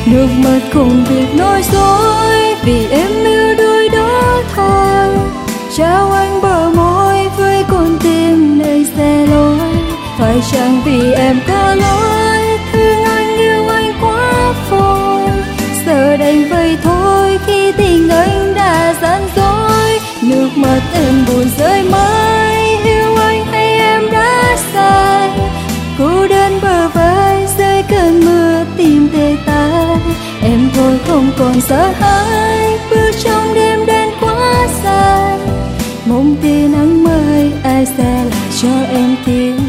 nước mắt không biết nói dối, vì em yêu đôi đó thôi. Trao anh bờ môi với con tim nơi xe lối, phải chăng vì em có lỗi, thương anh yêu anh quá phôi. Giờ đành vậy thôi khi tình anh đã gian dối, nước mắt em buồn rơi mãi, yêu anh hay em đã sai. Cô đơn bờ vai dưới cơn mưa tim tê tái, em thôi không còn sợ hãi, bước trong đêm đen quá dài. Mong tia nắng mai ai sẽ lại cho em tiếng